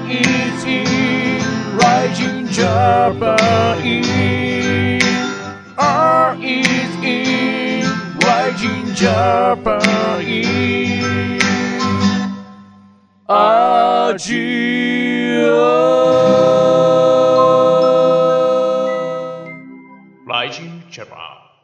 is in Rising Japan. R is in Rising Japan. アジア Rising Japan.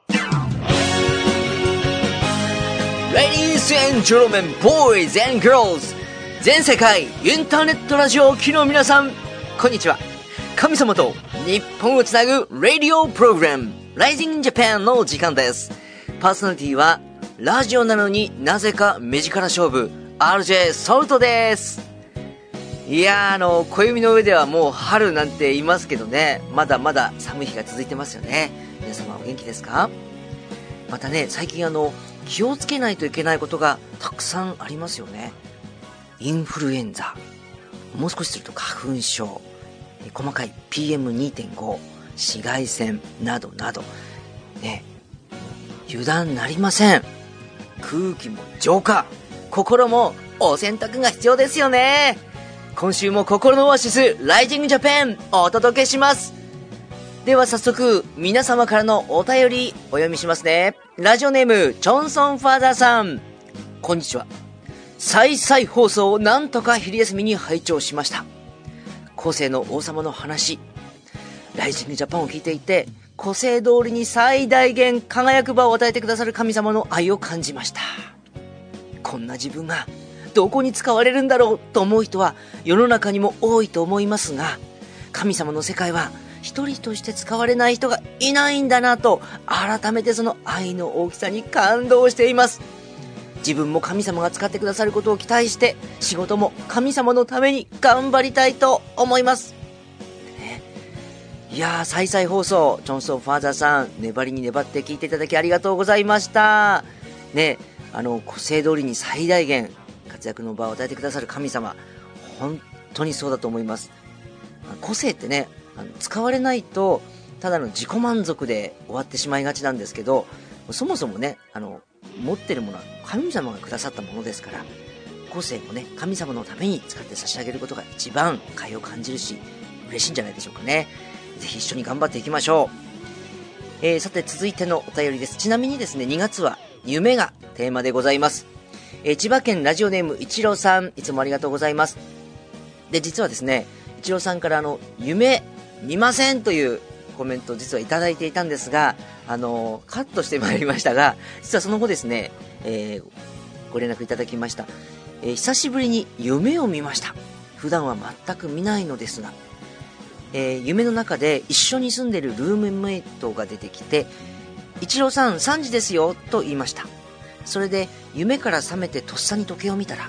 Ladies and gentlemen, boys and girls, 全世界インターネットラジオを聴きの皆さん、こんにちは。神様と日本をつなぐラディオプログラム Rising Japan の時間です。パーソナリティはラジオなのになぜか目力勝負 RJ ソルトです。いやー、暦の上ではもう春なんて言いますけどね、まだまだ寒い日が続いてますよね。皆様お元気ですか？またね、最近気をつけないといけないことがたくさんありますよね。インフルエンザ、もう少しすると花粉症、細かい PM2.5、紫外線などなどね、油断なりません。空気も浄化、心もお洗濯が必要ですよね。今週も心のオアシスライジングジャパンお届けします。では早速皆様からのお便りお読みしますね。ラジオネームジョンソンファーザーさん、こんにちは。再々放送をなんとか昼休みに拝聴しました。個性の王様の話、ライジングジャパンを聞いていて、個性通りに最大限輝く場を与えてくださる神様の愛を感じました。こんな自分がどこに使われるんだろうと思う人は世の中にも多いと思いますが、神様の世界は一人として使われない人がいないんだなと、改めてその愛の大きさに感動しています。自分も神様が使ってくださることを期待して、仕事も神様のために頑張りたいと思います、ね、いやー、再々放送ジョンソンファーザーさん、粘りに粘って聞いていただきありがとうございましたね。個性通りに最大限活躍の場を与えてくださる神様、本当にそうだと思います。個性ってね、使われないとただの自己満足で終わってしまいがちなんですけど、そもそもね、持ってるものは神様がくださったものですから、個性もね、神様のために使って差し上げることが一番快を感じるし、嬉しいんじゃないでしょうかね。ぜひ一緒に頑張っていきましょう。さて続いてのお便りです。ちなみにですね、2月は夢がテーマでございます。千葉県ラジオネーム一郎さん、いつもありがとうございます。で、実はですね、一郎さんから夢見ませんというコメントを実はいただいていたんですが、カットしてまいりましたが、実はその後ですね、ご連絡いただきました。久しぶりに夢を見ました。普段は全く見ないのですが、夢の中で一緒に住んでいるルームメイトが出てきて、一郎さん3時ですよと言いました。それで夢から覚めてとっさに時計を見たら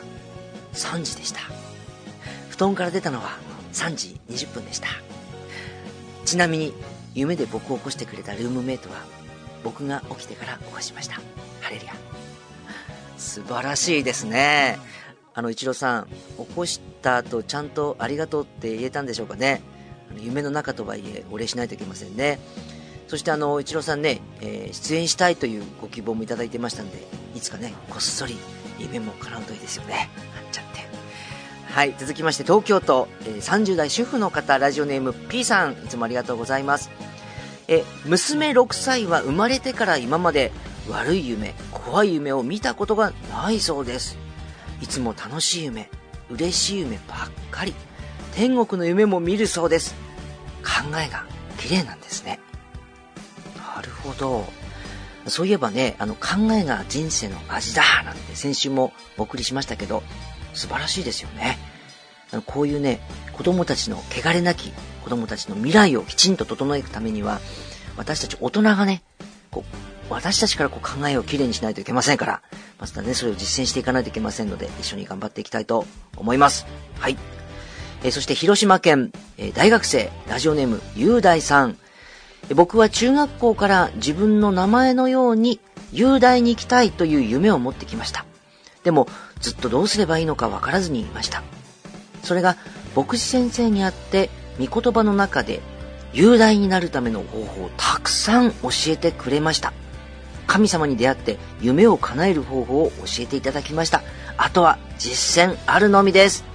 3時でした。布団から出たのは3時20分でした。ちなみに夢で僕を起こしてくれたルームメイトは僕が起きてから起こしました。ハレルヤ。素晴らしいですね。一郎さん、起こした後ちゃんとありがとうって言えたんでしょうかね。夢の中とはいえお礼しないといけませんね。そして一郎さんね、出演したいというご希望もいただいてましたんで、いつかね、こっそり夢も叶うといいですよね。なっちゃって。はい、続きまして東京都、30代主婦の方、ラジオネーム P さん、いつもありがとうございます。娘6歳は生まれてから今まで悪い夢、怖い夢を見たことがないそうです。いつも楽しい夢、嬉しい夢ばっかり、天国の夢も見るそうです。考えが綺麗なんですね。なるほど。そういえばね、考えが人生の味だなんて先週もお送りしましたけど、素晴らしいですよね。こういうね、子供たちの汚れなき子供たちの未来をきちんと整えるためには、私たち大人がね、私たちから考えをきれいにしないといけませんから、まずはね、それを実践していかないといけませんので、一緒に頑張っていきたいと思います。はい。そして広島県、大学生、ラジオネーム雄大さん。僕は中学校から自分の名前のように雄大に行きたいという夢を持ってきました。でもずっとどうすればいいのかわからずにいました。それが牧師先生に会って御言葉の中で雄大になるための方法をたくさん教えてくれました。神様に出会って夢を叶える方法を教えていただきました。あとは実践あるのみです。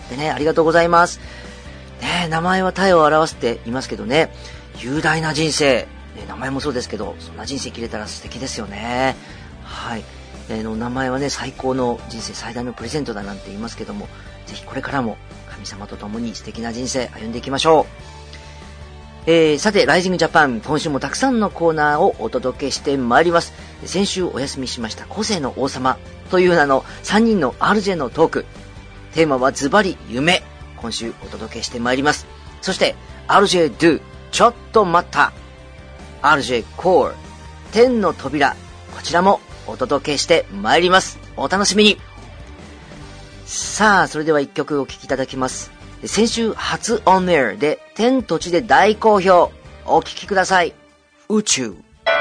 でね、ありがとうございます。ね、名前は体を表していますけどね、雄大な人生、ね、名前もそうですけど、そんな人生切れたら素敵ですよね。はい。の名前はね、最高の人生最大のプレゼントだなんて言いますけども、ぜひこれからも神様と共に素敵な人生歩んでいきましょう。さて、ライジングジャパン、今週もたくさんのコーナーをお届けしてまいります。先週お休みしました個性の王様という名の3人の RJ のトーク。テーマはズバリ夢。今週お届けしてまいります。そして、RJ Do、ちょっと待った。RJ Core、天の扉。こちらもお届けしてまいります。お楽しみに。さあ、それでは一曲お聴きいただきます。先週初オンエアで天と地で大好評。お聴きください。宇宙。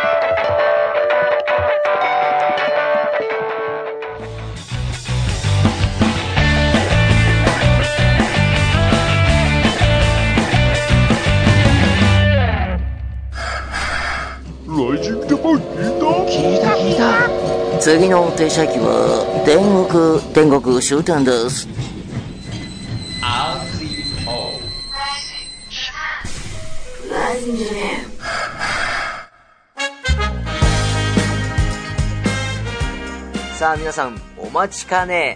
ライジングジャパン聞いた。次の停車駅は天国終点です。さあ皆さんお待ちかね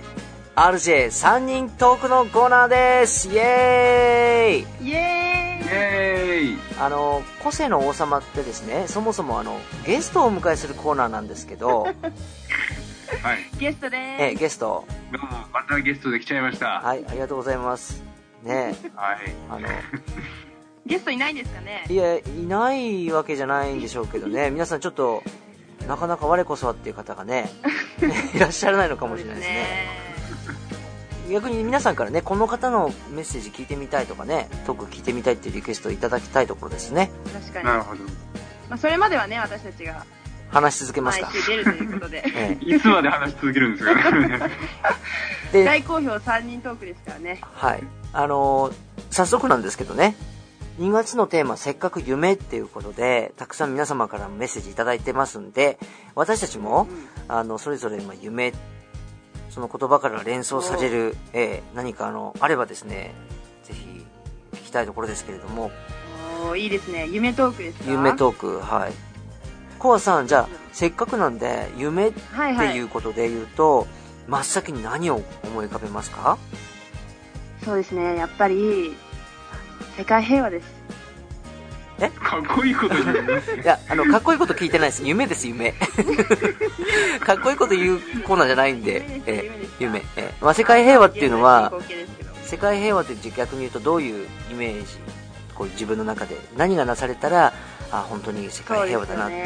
RJ3 人トークのコーナーです。イエーイイエーイ。個性の王様ってですね、そもそもゲストをお迎えするコーナーなんですけどはい、 ゲストでーす。 ゲストどうもまたゲストで来ちゃいました。 はい、ありがとうございますね。 はいゲストいないんですかね。 いや、いないわけじゃないんでしょうけどね皆さんちょっとなかなか我こそはっていう方がねいらっしゃらないのかもしれないですね。逆に皆さんからね、この方のメッセージ聞いてみたいとかね、トーク聞いてみたいっていうリクエストをいただきたいところですね。 確かに。 なるほど。 まあそれまではね、私たちが話し続けますか。 毎週出るということで、 いつまで話し続けるんですかね。 で大好評3人トークですからね。 はい。早速なんですけどね、2月のテーマ、せっかく夢っていうことで、たくさん皆様からメッセージいただいてますんで、私たちも、それぞれ夢、その言葉から連想される、何かあればですね、ぜひ聞きたいところですけれども。 いいですね。夢トークですか。 夢トーク、はい。コアさん、じゃあせっかくなんで夢っていうことで言うと、真っ先に何を思い浮かべますか？ そうですね、やっぱり世界平和です。 かっこいいこと言うね。 いや、かっこいいこと聞いてないです。夢です、夢。かっこいいこと言うコーナーじゃないんで、夢。まあ、世界平和っていうのは、世界平和って逆に言うとどういうイメージ、こう自分の中で何がなされたら、本当に世界平和だなって。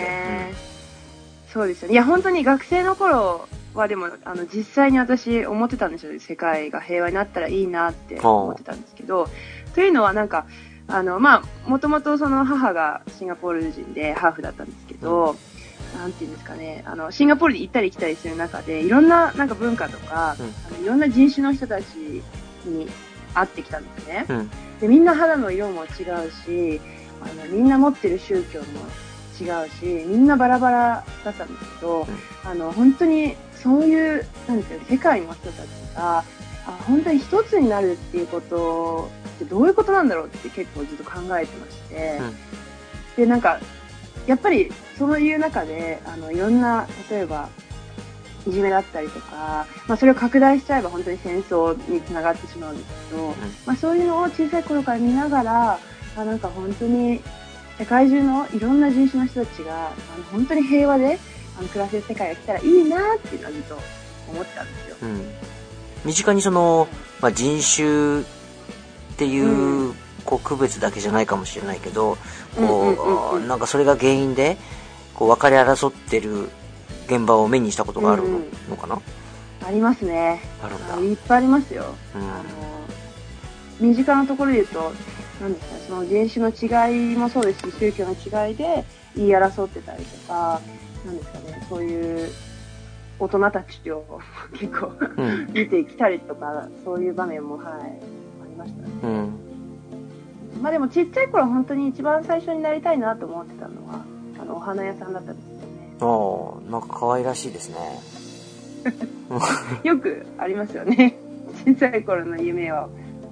そうですよね。いや、本当に学生の頃はでも、実際に私思ってたんですよ。世界が平和になったらいいなって思ってたんですけど、というのはなんか、まあ、もともとその母がシンガポール人でハーフだったんですけど、なんていうんですかね、シンガポールに行ったり来たりする中で、いろんななんか文化とか、いろんな人種の人たちに会ってきたんですね。で、みんな肌の色も違うし、みんな持ってる宗教も違うし、みんなバラバラだったんですけど、本当にそういう、なんですかね、世界の人たちが、本当に一つになるっていうことってどういうことなんだろうって結構ずっと考えてまして、で、なんか、やっぱりそういう中で、いろんな、例えば、いじめだったりとか、まあそれを拡大しちゃえば本当に戦争につながってしまうんですけど、まあそういうのを小さい頃から見ながら、なんか本当に世界中のいろんな人種の人たちが、本当に平和で暮らせる世界が来たらいいなっていうのはずっと思ってたんですよ。 身近にまあ、人種っていう、こう区別だけじゃないかもしれないけど、なんかそれが原因でこう別れ争ってる現場を目にしたことがあるのかな？ ありますね。 あるんだ。 いっぱいありますよ。身近なところで言うと、なんですかね、その人種の違いもそうですし、宗教の違いで言い争ってたりとか、なんですかね、そういう大人たちを結構見てきたりとか、そういう場面も、ありましたね。まあでもちっちゃい頃本当に一番最初になりたいなと思ってたのは、お花屋さんだったんですよね。 なんか可愛らしいですね。 よくありますよね。小さい頃の夢を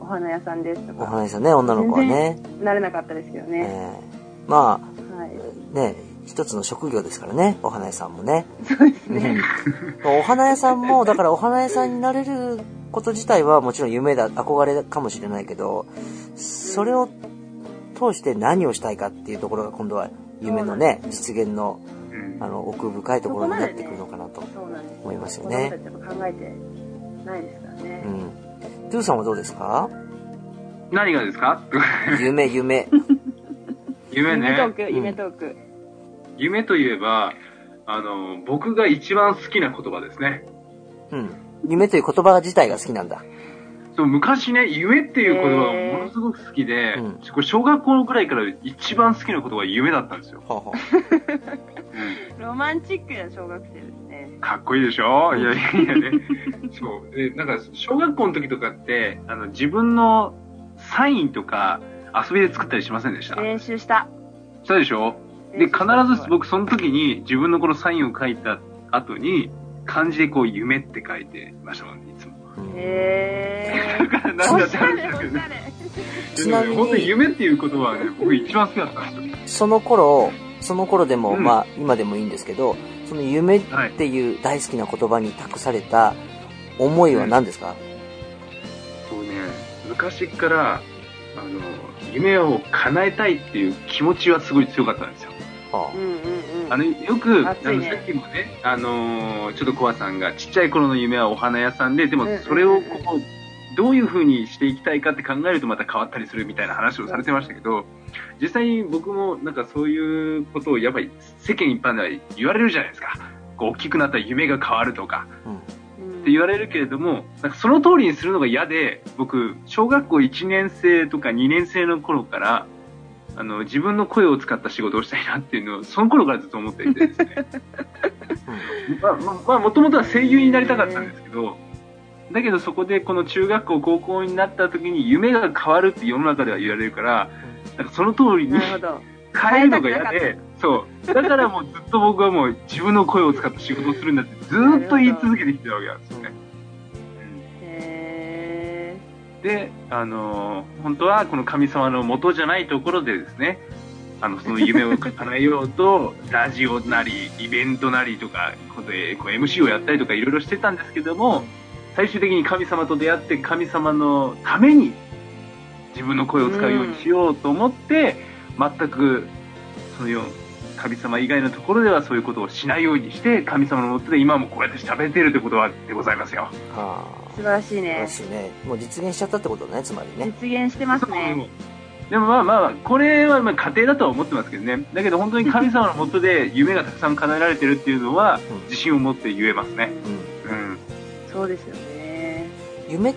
花屋さんですとか。 お花屋さんね、女の子はね。 全然なれなかったですけどね。 まあ、 はい、 ね、一つの職業ですからね、お花屋さんもね。 そうですね。 お花屋さんも、だからお花屋さんになれること自体はもちろん夢だ、憧れかもしれないけど、それを通して何をしたいかっていうところが今度は夢のね、実現の、奥深いところになってくるのかなと思いますよね。 子供たちやっぱ考えてないですからね。 トゥーさんはどうですか？ 何がですか？ 夢ね。 夢トーク。 夢といえば、僕が一番好きな言葉ですね。 夢という言葉自体が好きなんだ。 そう、昔ね、夢っていう言葉がものすごく好きで、これ小学校くらいから一番好きな言葉は夢だったんですよ。 ロマンチックな小学生ですね。 かっこいいでしょ？いやね。そう。で、なんか、小学校の時とかって、自分のサインとか遊びで作ったりしませんでした？ 練習した。 したでしょ？で、必ず僕その時に自分のこのサインを書いた後に、漢字でこう、夢って書いてましたもんね、いつも。だからなんだって話だけどね。ちなみに、本当に夢っていう言葉はね、僕一番好きだったんですよ。 その頃でも、まあ、今でもいいんですけど、その夢っていう大好きな言葉に託された思いは何ですか？ そうね、昔から、夢を叶えたいっていう気持ちはすごい強かったんですよ。よく、さっきもね、ちょっとコアさんがちっちゃい頃の夢はお花屋さんで、でもそれをどういう風にしていきたいかって考えるとまた変わったりするみたいな話をされてましたけど、実際に僕もなんかそういうことをやっぱり世間一般では言われるじゃないですか。大きくなったら夢が変わるとか。って言われるけれども、なんかその通りにするのが嫌で、僕、小学校1年生とか2年生の頃から、自分の声を使った仕事をしたいなっていうのを、その頃からずっと思っていてですね。まあ、もともとは声優になりたかったんですけど、だけどそこでこの中学校、高校になった時に夢が変わるって世の中では言われるから、なんかその通りに変えるのが嫌で、そう。だからもうずっと僕はもう自分の声を使った仕事をするんだってずっと言い続けてきてたわけなんですよね。で、本当はこの神様の元じゃないところでですね、その夢を叶えようと、ラジオなり、イベントなりとか、MC をやったりとかいろいろしてたんですけども、最終的に神様と出会って神様のために自分の声を使うようにしようと思って、全くその神様以外のところではそういうことをしないようにして、神様のもとで今もこうやって喋っているということでございますよ。 素晴らしいね。 素晴らしいね。もう実現しちゃったってことね、つまりね。 実現してますね。 でもまあ、これはまあ家庭だとは思ってますけどね。だけど本当に神様のもとで夢がたくさん叶えられてるっていうのは、自信を持って言えますね。 そうですよね。 夢って、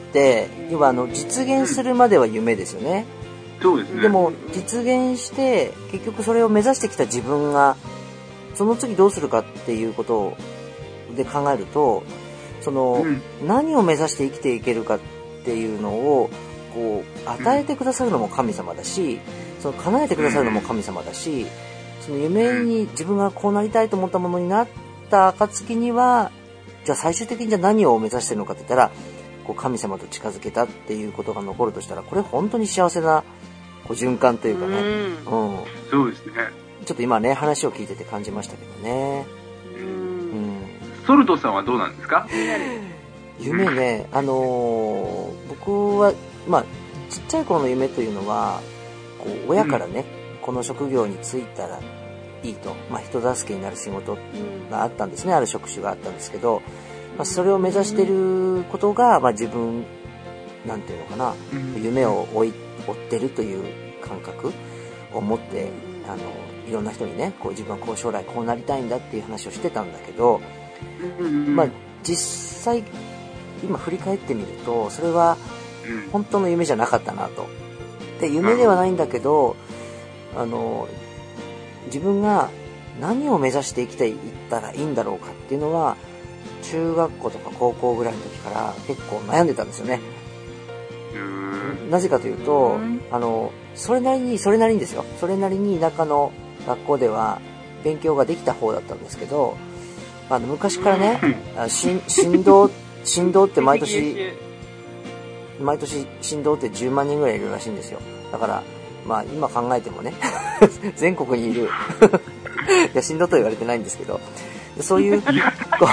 要は実現するまでは夢ですよね。 そうですね。 でも、実現して、結局それを目指してきた自分が、その次どうするかっていうことで考えると、何を目指して生きていけるかっていうのを、こう、与えてくださるのも神様だし、叶えてくださるのも神様だし、その夢に自分がこうなりたいと思ったものになった暁には、じゃあ最終的にじゃあ何を目指してるのかって言ったら、こう神様と近づけたっていうことが残るとしたら、これ本当に幸せなこう循環というかね。 そうですね。 ちょっと今ね、話を聞いてて感じましたけどね。 ソルトさんはどうなんですか？ 夢ね、僕は、まあ、ちっちゃい頃の夢というのは、こう、親からね、この職業に就いたらいいと、まあ、人助けになる仕事があったんですね、ある職種があったんですけど、まあ、それを目指していることが、まあ、自分、なんていうのかな、夢を追ってるという感覚を持って、いろんな人にね、こう自分はこう将来こうなりたいんだっていう話をしてたんだけど、まあ、実際、今振り返ってみると、それは本当の夢じゃなかったなと。で、夢ではないんだけど、自分が何を目指して生きていったらいいんだろうかっていうのは、中学校とか高校ぐらいの時から結構悩んでたんですよね。なぜかというと、それなりにですよ。それなりに田舎の学校では勉強ができた方だったんですけど、昔からね、振動って毎年毎年神童って10万人ぐらいいるらしいんですよ。だからまあ今考えてもね全国にいるいや神童とは言われてないんですけど、そういうこ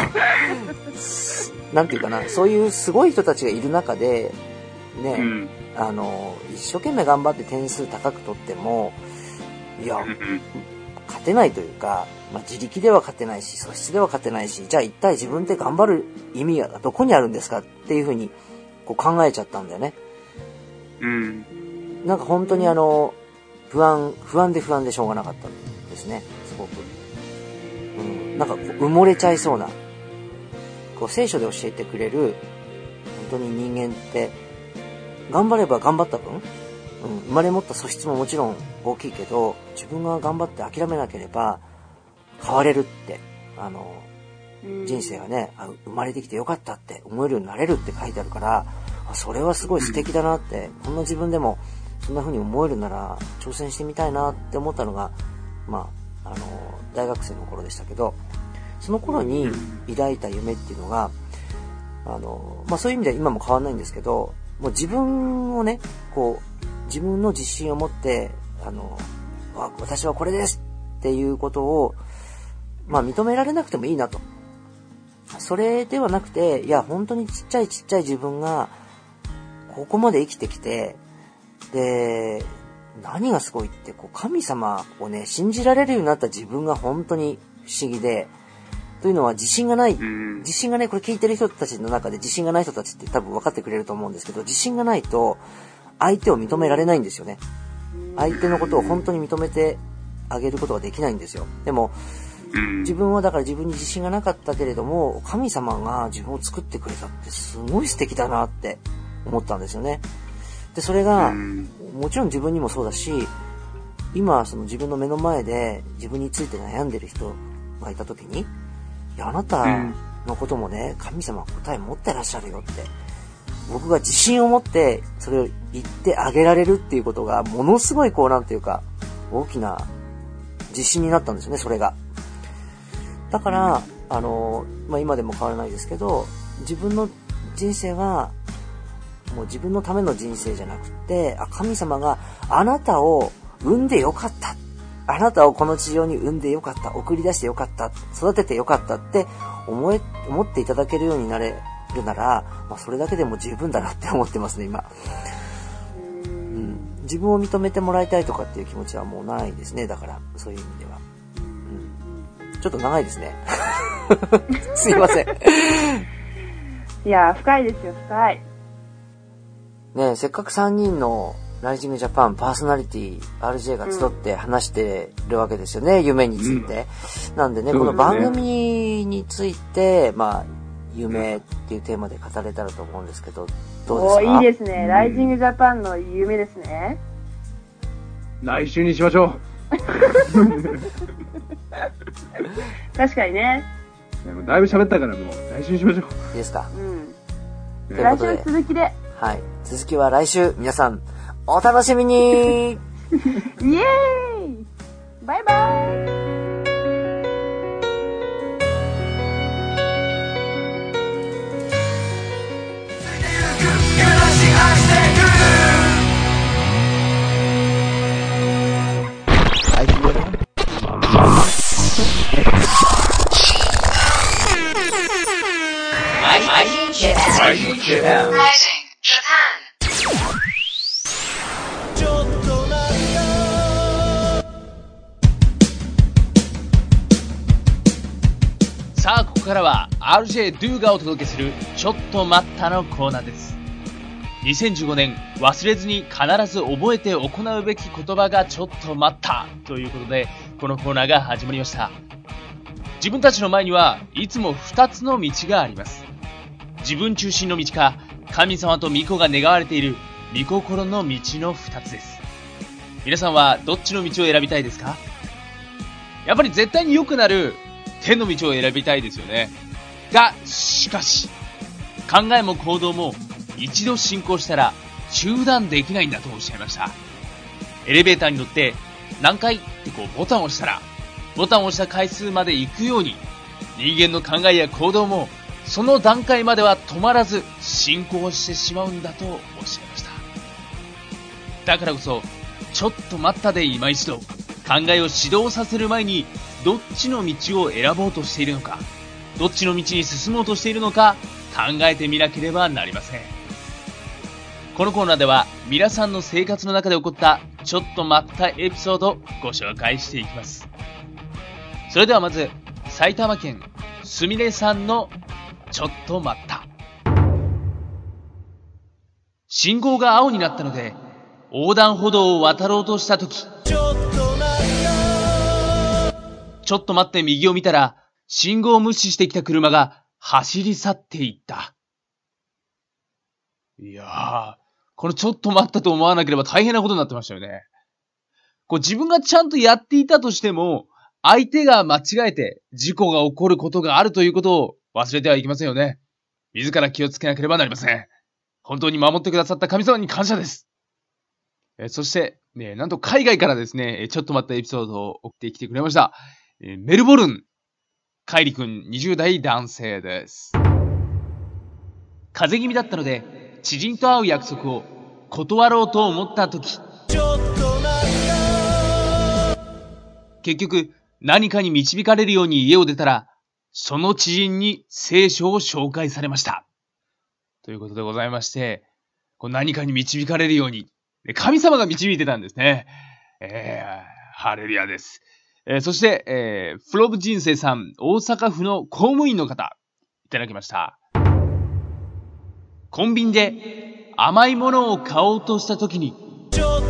うなんていうかな、そういうすごい人たちがいる中でね、うん、一生懸命頑張って点数高く取ってもいや勝てないというか、まあ、自力では勝てないし素質では勝てないし、じゃあ一体自分って頑張る意味がどこにあるんですかっていうふうにこう考えちゃったんだよね。うん。なんか本当に不安でしょうがなかったんですね、すごく。うん。なんかこう埋もれちゃいそうな、こう聖書で教えてくれる本当に人間って頑張れば頑張った分、うん、生まれ持った素質ももちろん大きいけど、自分が頑張って諦めなければ変われるって、人生がね、生まれてきてよかったって思えるようになれるって書いてあるから、それはすごい素敵だなって、こんな自分でもそんな風に思えるなら挑戦してみたいなって思ったのが、まあ、大学生の頃でしたけど、その頃に抱いた夢っていうのが、まあそういう意味では今も変わんないんですけど、もう自分をね、こう、自分の自信を持って、私はこれですっていうことを、まあ認められなくてもいいなと。それではなくて、いや、本当にちっちゃい自分が、ここまで生きてきて、で、何がすごいって、こう、神様をね、信じられるようになった自分が本当に不思議で、というのは自信がない、これ聞いてる人たちの中で自信がない人たちって多分分かってくれると思うんですけど、自信がないと相手を認められないんですよね。相手のことを本当に認めてあげることができないんですよ。でも、自分はだから自分に自信がなかったけれども、神様が自分を作ってくれたってすごい素敵だなって思ったんですよね。で、それが、もちろん自分にもそうだし、今その自分の目の前で自分について悩んでる人がいた時に、いや、あなたのこともね、神様は答え持ってらっしゃるよって、僕が自信を持ってそれを言ってあげられるっていうことがものすごいこうなんていうか大きな自信になったんですよね、それが。だからまあ今でも変わらないですけど、自分の人生はもう自分のための人生じゃなくて、神様があなたを産んでよかった、あなたをこの地上に産んでよかった、送り出してよかった、育ててよかったって思っていただけるようになれるなら、まあ、それだけでも十分だなって思ってますね、今。自分を認めてもらいたいとかっていう気持ちはもうないですね。だからそういう意味では、ちょっと長いですねすいませんいや深いですよ、深いね。せっかく3人のライジングジャパンパーソナリティ RJ が集って話してるわけですよね、夢について、なんでね、この番組についてまあ夢っていうテーマで語れたらと思うんですけど、どうですか？ いいですね、ライジングジャパンの夢ですね。 来週にしましょう確かにね。 だいぶ喋ったからもう来週にしましょう。 いいですか？ 来週の続きで。 はい、続きは来週、皆さんお楽しみにイエーイ、バイバイ。 さあ、ここからは RJ Do がお届けするちょっと待ったのコーナーです。2015年忘れずに必ず覚えて行うべき言葉がちょっと待ったということで、このコーナーが始まりました。自分たちの前にはいつも2つの道があります。自分中心の道か、神様と御子が願われている御心の道の2つです。皆さんはどっちの道を選びたいですか？やっぱり絶対に良くなる天の道を選びたいですよね。が、しかし考えも行動も一度進行したら中断できないんだとおっしゃいました。エレベーターに乗って何回ってこうボタンを押したら、ボタンを押した回数まで行くように、人間の考えや行動もその段階までは止まらず進行してしまうんだとおっしゃいました。だからこそ、ちょっと待ったで今一度、考えを始動させる前に、どっちの道を選ぼうとしているのか、どっちの道に進もうとしているのか、考えてみなければなりません。このコーナーでは、皆さんの生活の中で起こった、ちょっと待ったエピソードをご紹介していきます。それではまず、埼玉県、すみれさんの、ちょっと待った。信号が青になったので、横断歩道を渡ろうとしたとき、ちょっと待って右を見たら、信号を無視してきた車が走り去っていった。いやー、このちょっと待ったと思わなければ大変なことになってましたよね。自分がちゃんとやっていたとしても、相手が間違えて事故が起こることがあるということを忘れてはいけませんよね。自ら気をつけなければなりません。本当に守ってくださった神様に感謝です。そして、なんと海外からですね、ちょっと待ったエピソードを送ってきてくれました。メルボルン、カイリ君20代男性です。風邪気味だったので、知人と会う約束を断ろうと思ったとき、結局、何かに導かれるように家を出たら、その知人に聖書を紹介されました。ということでございまして、何かに導かれるように、神様が導いてたんですね。ハレルヤです。そして、フロブ人生さん、大阪府の公務員の方、いただきました。コンビニで甘いものを買おうとしたときに、ちょっと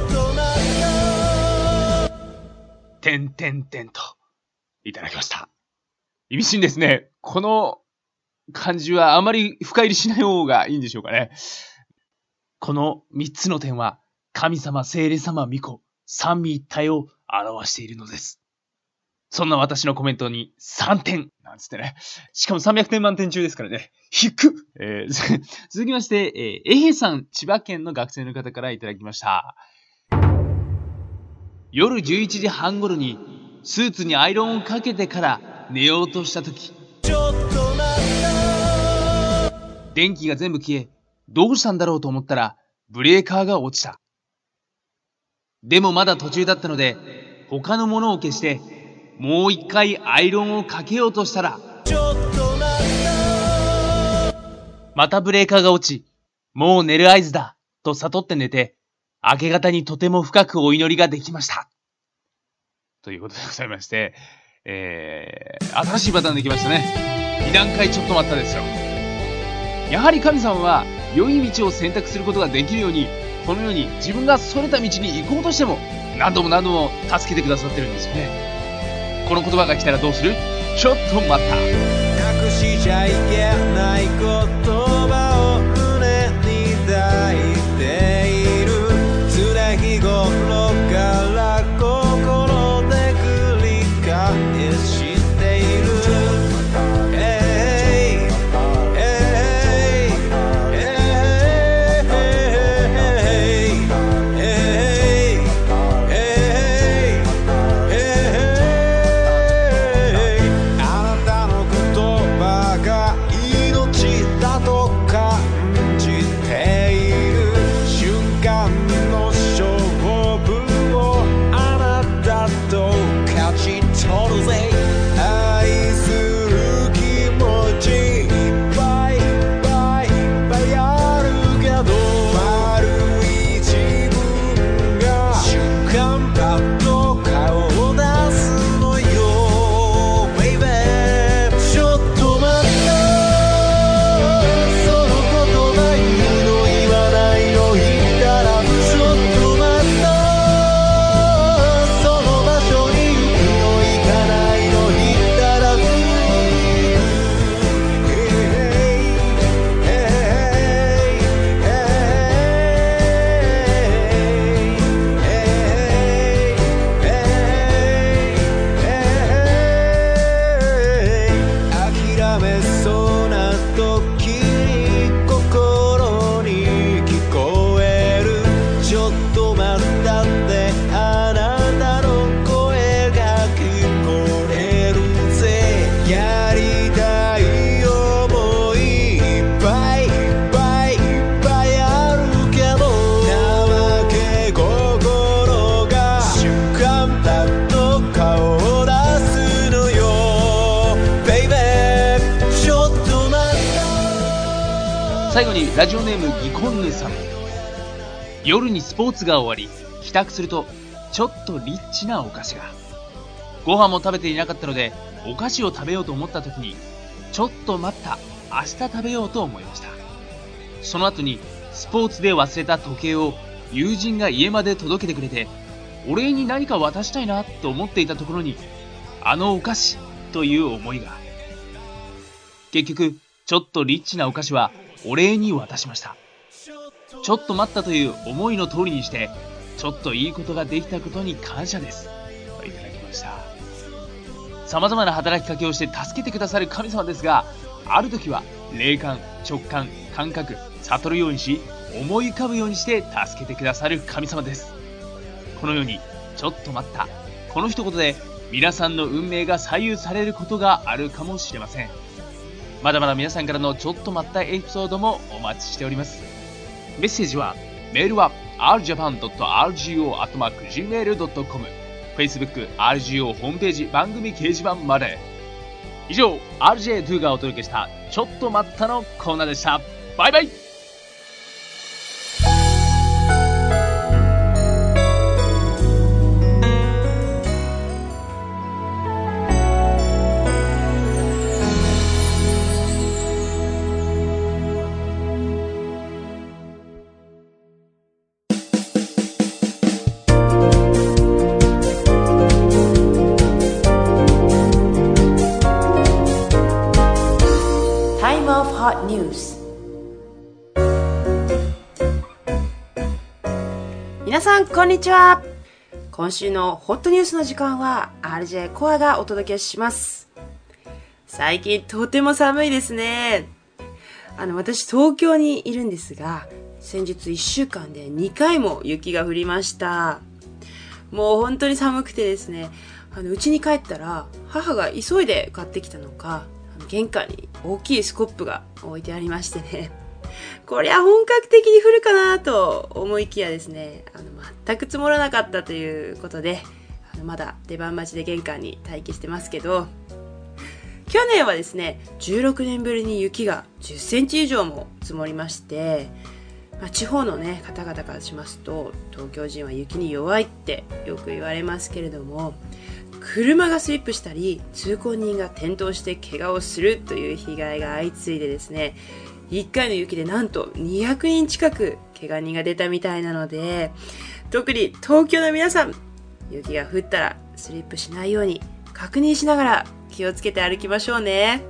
と、いただきました。意味深ですね。この漢字はあまり深入りしない方がいいんでしょうかね。この3つの点は、神様、聖霊様、御子、三位一体を表しているのです。そんな私のコメントに3点なんつってね。しかも300点満点中ですからね。低っ、続きまして、エヘさん、千葉県の学生の方からいただきました。夜11時半頃にスーツにアイロンをかけてから寝ようとしたとき、電気が全部消え、どうしたんだろうと思ったらブレーカーが落ちた。でもまだ途中だったので、他のものを消して、もう一回アイロンをかけようとしたら、またブレーカーが落ち、もう寝る合図だ、と悟って寝て、明け方にとても深くお祈りができました。ということでございまして、新しいパターンできましたね。2段階ちょっと待ったですよ。やはり神様は、良い道を選択することができるように、このように自分がそれた道に行こうとしても何度も助けてくださってるんですよね。この言葉が来たらどうする？ちょっと待った。 隠しちゃいけない言葉を胸に抱いている。常日頃から心で繰り返している。 最後にラジオネームギコンヌさん。夜にスポーツが終わり、帰宅するとちょっとリッチなお菓子が。ご飯も食べていなかったので、お菓子を食べようと思った時に、ちょっと待った、明日食べようと思いました。その後にスポーツで忘れた時計を友人が家まで届けてくれて、お礼に何か渡したいなと思っていたところに、あのお菓子という思いが。結局ちょっとリッチなお菓子はお礼に渡しました。ちょっと待ったという思いの通りにして、ちょっといいことができたことに感謝ですといただきました。様々な働きかけをして助けてくださる神様ですが、ある時は霊感、直感、感覚、悟るようにし、思い浮かぶようにして助けてくださる神様です。このようにちょっと待った、この一言で皆さんの運命が左右されることがあるかもしれません。まだまだ皆さんからのちょっと待ったエピソードもお待ちしております。メッセージは、メールは rjapan.rgo@gmail.com、 Facebook RGO ホームページ番組掲示板まで。以上、RJ ドゥがお届けしたちょっと待ったのコーナーでした。バイバイ。 ニュース。皆さんこんにちは。今週のホットニュースの時間は RJ コアがお届けします。最近とても寒いですね。私東京にいるんですが、先日1週間で2回も雪が降りました。もう本当に寒くてですね、家に帰ったら母が急いで買ってきたのか、玄関に大きいスコップが置いてありましてね、こりゃ本格的に降るかなと思いきやですね、全く積もらなかったということで、まだ出番待ちで玄関に待機してますけど、去年はですね、16年ぶりに雪が10センチ以上も積もりまして、地方のね、方々からしますと、東京人は雪に弱いってよく言われますけれども、車がスリップしたり通行人が転倒して怪我をするという被害が相次いでですね、1回の雪でなんと200人近く怪我人が出たみたいなので、特に東京の皆さん、雪が降ったらスリップしないように確認しながら気をつけて歩きましょうね。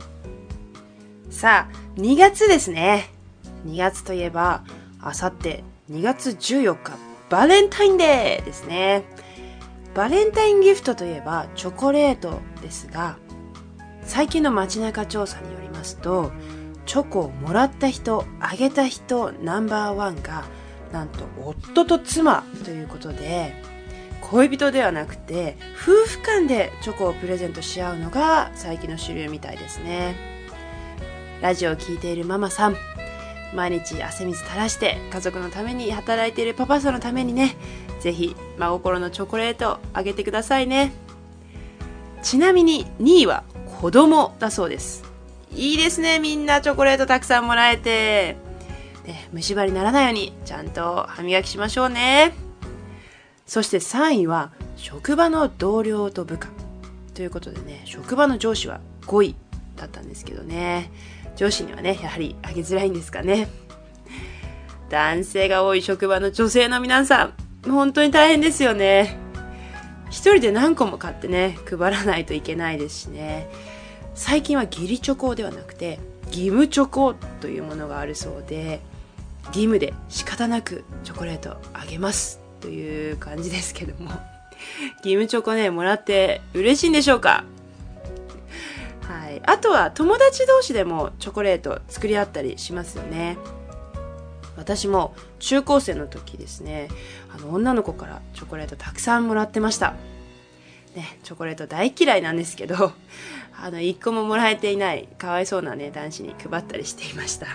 さあ、2月ですね。2月といえばあさって2月14日バレンタインデーですね。バレンタインギフトといえばチョコレートですが、最近の街中調査によりますと、チョコをもらった人、あげた人ナンバーワンがなんと夫と妻ということで、恋人ではなくて夫婦間でチョコをプレゼントし合うのが最近の主流みたいですね。ラジオを聞いているママさん、毎日汗水垂らして家族のために働いているパパさんのためにね、ぜひ真心のチョコレートあげてくださいね。ちなみに2位は子供だそうです。いいですね、みんなチョコレートたくさんもらえて、虫歯にならないようにちゃんと歯磨きしましょうね。そして3位は職場の同僚と部下ということでね、職場の上司は5位だったんですけどね、上司にはね、やはりあげづらいんですかね。男性が多い職場の女性の皆さん、本当に大変ですよね。一人で何個も買ってね、配らないといけないですしね。最近は義理チョコではなくて義務チョコというものがあるそうで、義務で仕方なくチョコレートあげますという感じですけども、義務チョコね、もらって嬉しいんでしょうか。はい、あとは友達同士でもチョコレート作り合ったりしますよね。私も中高生の時ですね、女の子からチョコレートたくさんもらってました。ね、チョコレート大嫌いなんですけど、一個ももらえていないかわいそうなね、男子に配ったりしていました。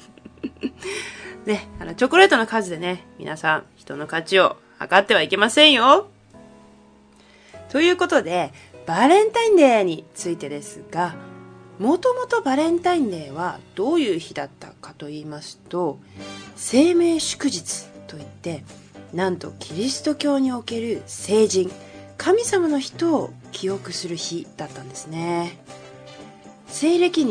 ね、チョコレートの数でね、皆さん人の価値を測ってはいけませんよ。ということで、バレンタインデーについてですが、 もともとバレンタインデーはどういう日だったかと言いますと、生命祝日といって、なんとキリスト教における聖人、神様の人を記憶する日だったんですね。西暦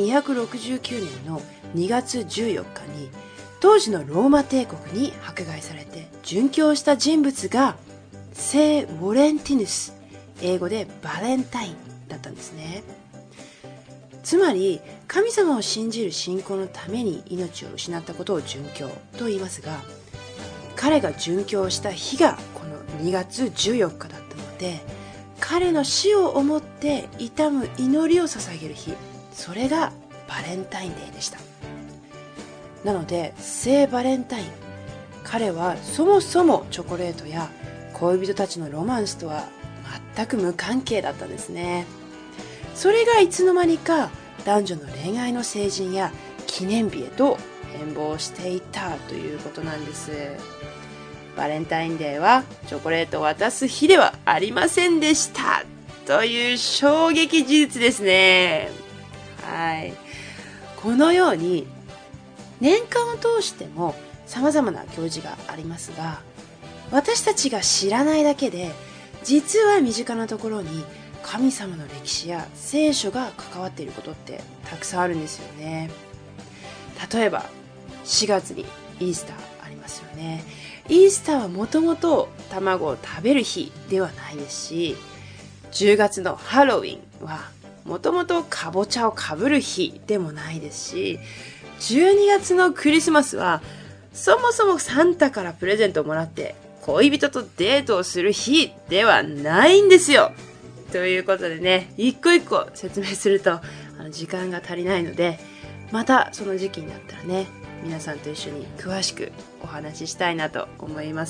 269年の2月14日に当時のローマ帝国に迫害されて殉教した人物が聖ウォレンティヌス、英語でバレンタインだったんですね。つまり神様を信じる信仰のために命を失ったことを殉教と言いますが、彼が殉教した日がこの2月14日だったので、彼の死を思って悼む祈りを捧げる日、それがバレンタインデーでした。なので聖バレンタイン、彼はそもそもチョコレートや恋人たちのロマンスとは全く無関係だったんですね。それがいつの間にか男女の恋愛の成人や記念日へと変貌していたということなんです。バレンタインデーはチョコレートを渡す日ではありませんでしたという衝撃事実ですね。はい。このように年間を通しても様々な行事がありますが、私たちが知らないだけで実は身近なところに神様の歴史や聖書が関わっていることってたくさんあるんですよね。例えば4月にイースターありますよね。イースターはもともと卵を食べる日ではないですし、10月のハロウィンはもともとかぼちゃをかぶる日でもないですし、12月のクリスマスはそもそもサンタからプレゼントをもらって恋人とデートをする日ではないんですよ。ということでね、一個一個説明すると時間が足りないので、またその時期になったらね、皆さんと一緒に詳しくお話ししたいなと思います。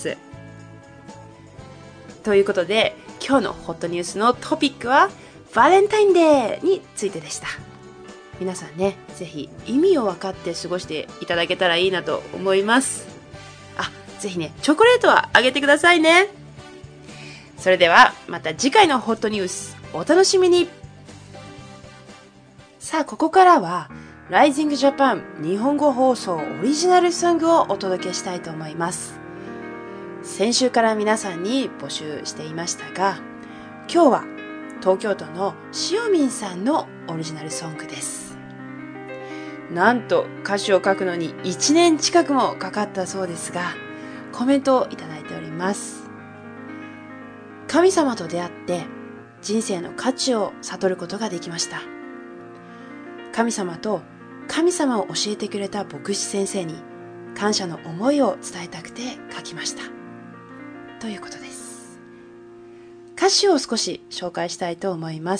ということで、今日のホットニュースのトピックはバレンタインデーについてでした。皆さんね、ぜひ意味を分かって過ごしていただけたらいいなと思います。ぜひね、チョコレートはあげてくださいね。それではまた次回のホットニュースお楽しみに。さあ、ここからはライジングジャパン日本語放送オリジナルソングをお届けしたいと思います。先週から皆さんに募集していましたが、今日は東京都のしおみんさんのオリジナルソングです。なんと歌詞を書くのに1年近くもかかったそうですが、コメントをいただいております。神様と出会って人生の価値を悟ることができました。神様と神様を教えてくれた牧師先生に感謝の思いを伝えたくて書きました。ということです。歌詞を少し紹介したいと思います。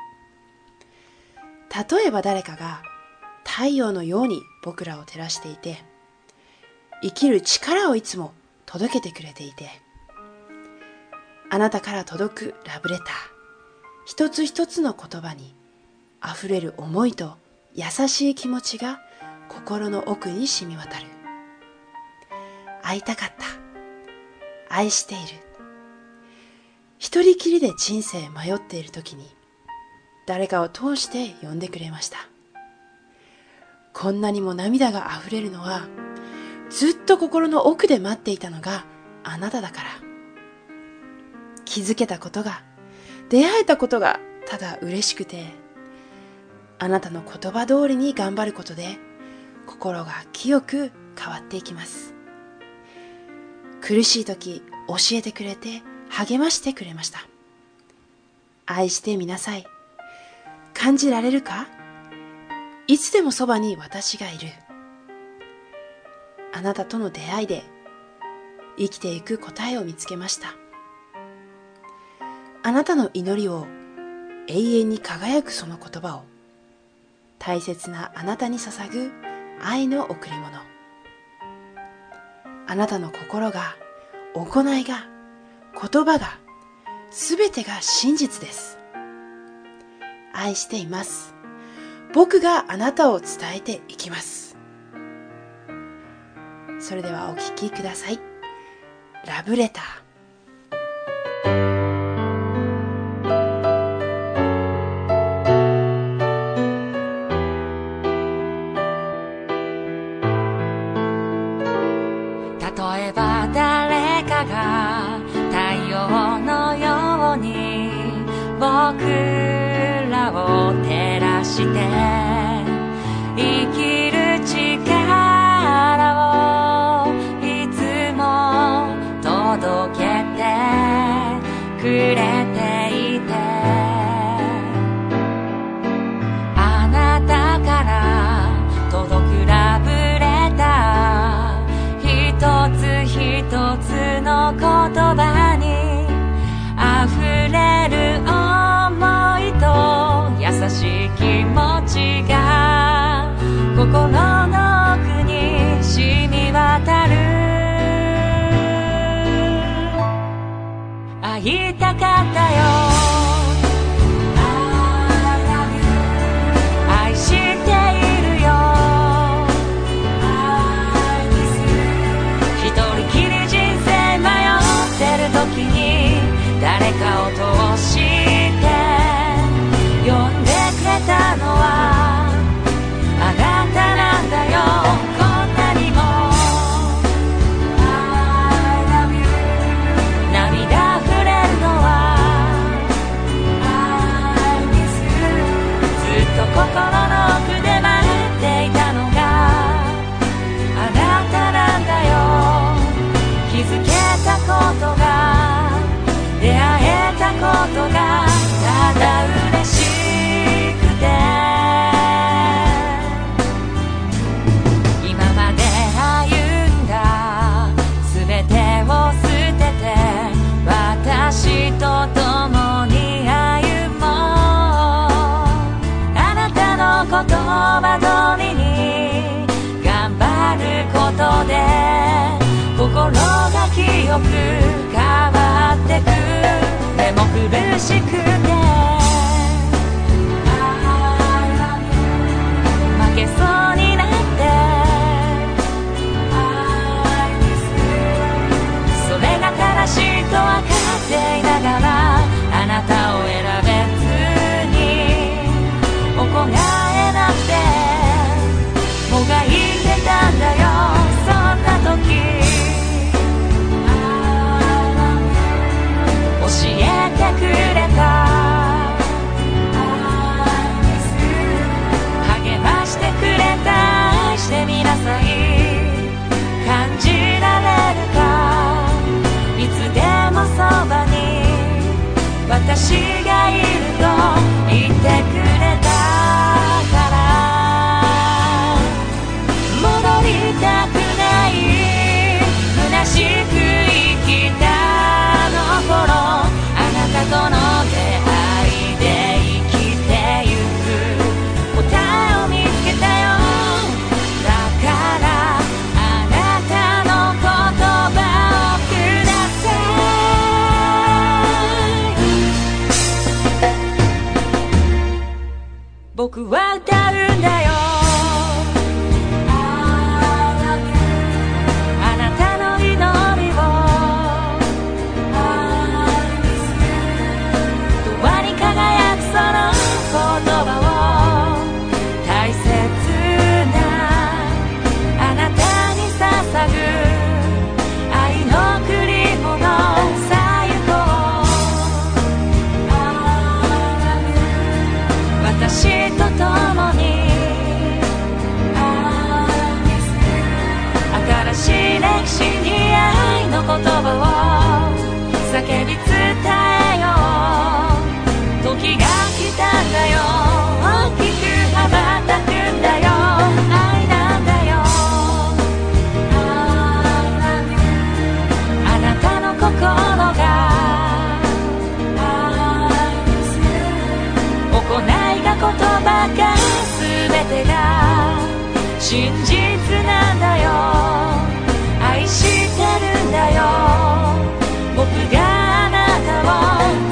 例えば誰かが太陽のように僕らを照らしていて、生きる力をいつも届けてくれていて、あなたから届くラブレター、一つ一つの言葉に溢れる思いと優しい気持ちが心の奥に染み渡る。会いたかった。愛している。一人きりで人生迷っている時に誰かを通して呼んでくれました。こんなにも涙が溢れるのは、ずっと心の奥で待っていたのがあなただから。気づけたことが、出会えたことがただ嬉しくて、あなたの言葉通りに頑張ることで心が清く変わっていきます。苦しい時教えてくれて励ましてくれました。愛してみなさい。感じられるか？いつでもそばに私がいる。あなたとの出会いで生きていく答えを見つけました。あなたの祈りを永遠に輝くその言葉を大切なあなたに捧ぐ愛の贈り物。あなたの心が、行いが、言葉が、すべてが真実です。愛しています。僕があなたを伝えていきます。それではお聞きください。ラブレター。 は誰かが太陽のように僕らを照らして生きる力をいつも届けてくれていて、あなたから届くラブレター一つ一つの言葉に溢れる想いと優しい気持ちが心の奥に染み渡る。会いたかったよ、愛しているよ、一人きり人生迷ってる時に誰かを通して呼んでくれたのはあなたなんだよ。こんなにも I love you 涙溢れるのは I miss you ずっと心の奥で待っていたのがあなたなんだよ。気づけたことが出会えたことがただ嬉しくて、今まで歩んだすべてを捨てて私と共に歩もう。あなたの言葉通りに頑張ることで心が清く変わってく。でも苦しくて負けそうになってそれが正しいと分かっていながらあなたを選べずに行えなくてもがいてたんだよ。そんな時教えてくれた励ましてくれた愛してみなさい。感じられるかいつでもそばに私がいると言ってくれたから戻りたくない虚しく生きたの頃あなたとの出会いで生きてゆく答えを見つけたよ。だからあなたの言葉をください。僕は歌うんだよ、あなたの祈りを輝くその言葉を大切なあなたに捧ぐ愛の贈り物さゆこ私と共に新しい歴史に愛の言葉を叫び伝えよう。時が来たんだよ、大きく羽ばたくんだよ、愛なんだよ。あなたの心が行いが言葉が全てが真実なんだよ。愛してるんだよ、僕があなたを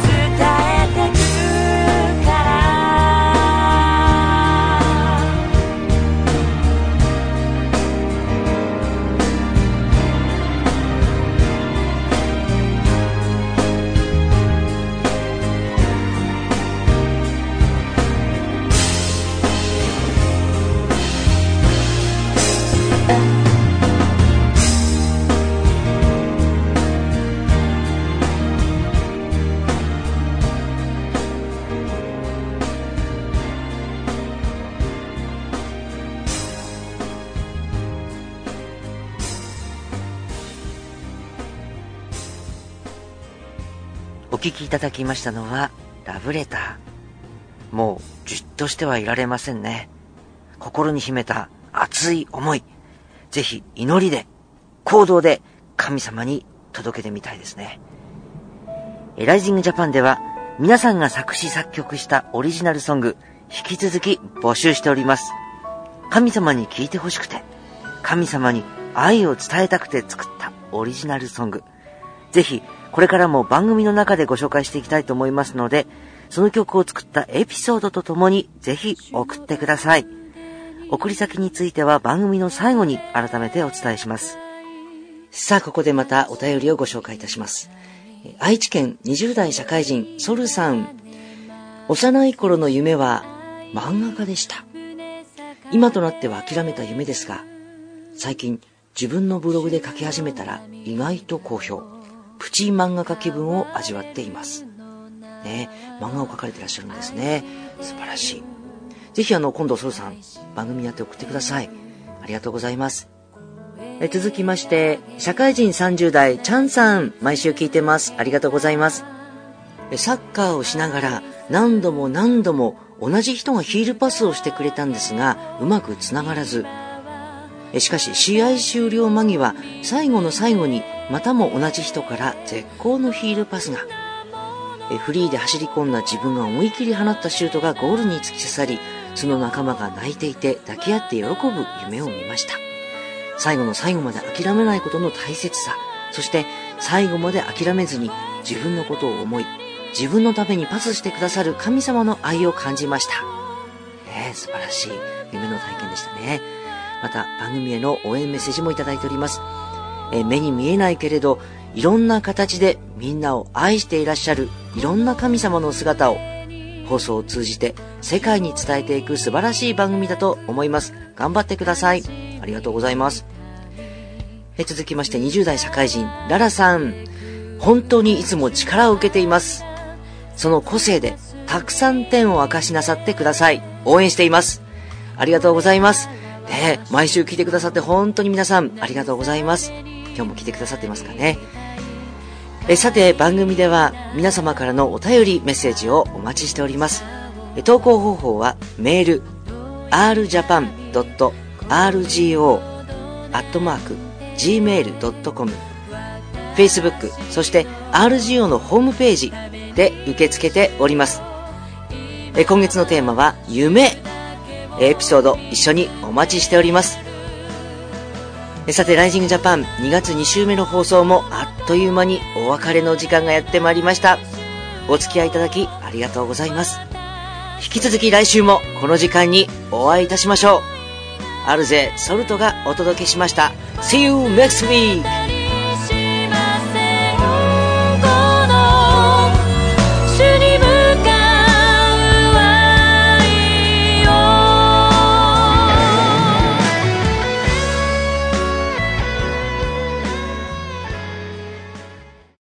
お聞きいただきましたのはラブレター。もうじっとしてはいられませんね。心に秘めた熱い思い、ぜひ祈りで行動で神様に届けてみたいですね。ライジングジャパンでは皆さんが作詞作曲したオリジナルソング引き続き募集しております。神様に聴いてほしくて、神様に愛を伝えたくて作ったオリジナルソング、ぜひこれからも番組の中でご紹介していきたいと思いますので、その曲を作ったエピソードとともにぜひ送ってください。送り先については番組の最後に改めてお伝えします。さあ、ここでまたお便りをご紹介いたします。愛知県20代社会人ソルさん。幼い頃の夢は漫画家でした。今となっては諦めた夢ですが、最近自分のブログで書き始めたら意外と好評。プチ漫画家気分を味わっています。ね、漫画を描かれていらっしゃるんですね。素晴らしい。ぜひ今度ソルさん、番組にやって送ってください。ありがとうございます。続きまして、社会人30代チャンさん、毎週聞いてます。ありがとうございます。サッカーをしながら何度も同じ人がヒールパスをしてくれたんですが、うまくつながらず、しかし試合終了間際、最後の最後にまたも同じ人から絶好のヒールパスが。フリーで走り込んだ自分が思い切り放ったシュートがゴールに突き刺さり、その仲間が泣いていて抱き合って喜ぶ夢を見ました。最後の最後まで諦めないことの大切さ、そして最後まで諦めずに自分のことを思い、自分のためにパスしてくださる神様の愛を感じました。素晴らしい夢の体験でしたね。また番組への応援メッセージもいただいております。目に見えないけれどいろんな形でみんなを愛していらっしゃるいろんな神様の姿を放送を通じて世界に伝えていく素晴らしい番組だと思います。頑張ってください。ありがとうございます。続きまして20代社会人ララさん。本当にいつも力を受けています。その個性でたくさん天を明かしなさってください。応援しています。ありがとうございます。毎週聞いてくださって本当に皆さんありがとうございます。今日も聞いてくださってますかね。さて、番組では皆様からのお便りメッセージをお待ちしております。投稿方法はメール rjapan.rgo@gmail.com、 Facebook、そして RGO のホームページで受け付けております。今月のテーマは夢。エピソード一緒にお待ちしております。さて、ライジングジャパン2月2週目の放送もあっという間にお別れの時間がやってまいりました。お付き合いいただきありがとうございます。引き続き来週もこの時間にお会いいたしましょう。RJソルトがお届けしました。See you next week!